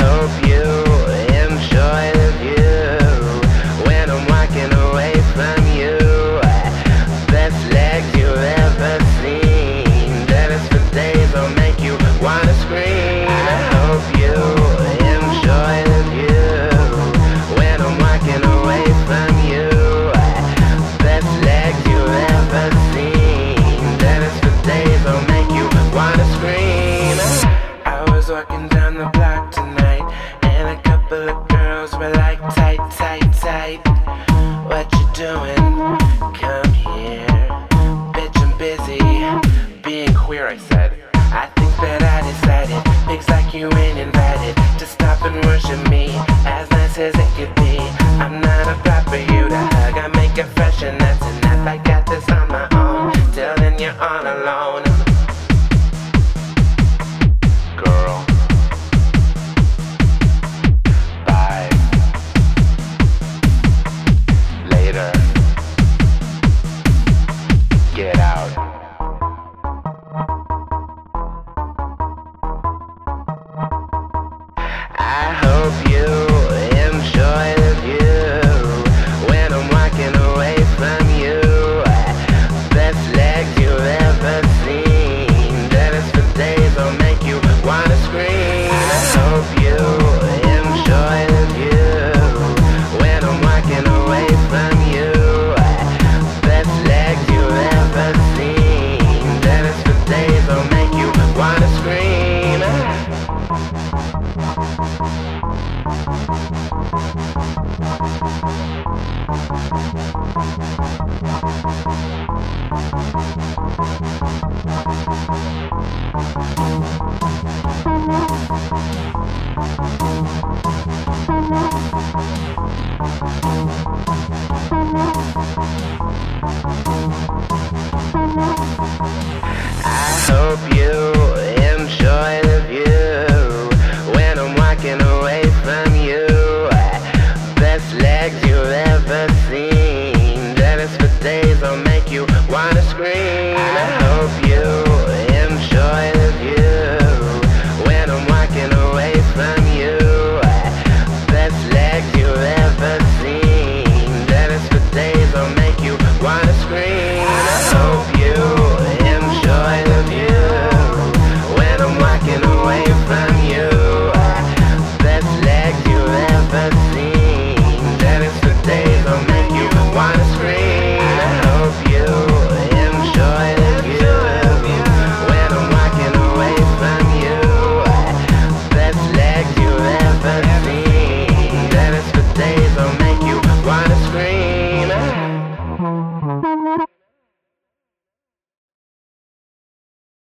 hope you enjoy the view when I'm walking away from you. Best legs you've ever seen. That is for days, I'll make you wanna scream. I hope you enjoy the view when I'm walking away from you. Best legs you've ever seen. That is for days, I'll make you wanna scream. I was walking down the block tonight, and a couple of girls were like, tight, tight, tight. What you doing? Come here. Bitch, I'm busy being queer, I said. I think that I decided, pigs like you ain't invited to stop and worship me, as nice as it could be. I'm not a prop for you to hug, I make it fresh and that's enough. I got this on my own, till then you're all alone. Girl, bye. Later. Get out. I hope you enjoy the view when I'm walking away from you. Best legs you've ever seen. That is for days, I'll make you wanna scream. I hope you enjoy the view when I'm walking away from you. Best legs you've ever seen. That is for days, I'll make you wanna scream. I hope you enjoy the view when I'm walking away from you. Best legs you've ever seen. That is for days, I'll make you wanna scream. I hope you enjoy the view when I'm walking away from you. Best legs you've ever seen. That is for days, I'll make you wanna scream. I hope you enjoy the view when I'm walking away from you. Best legs you've ever seen. That is for days, I'll make you wanna scream.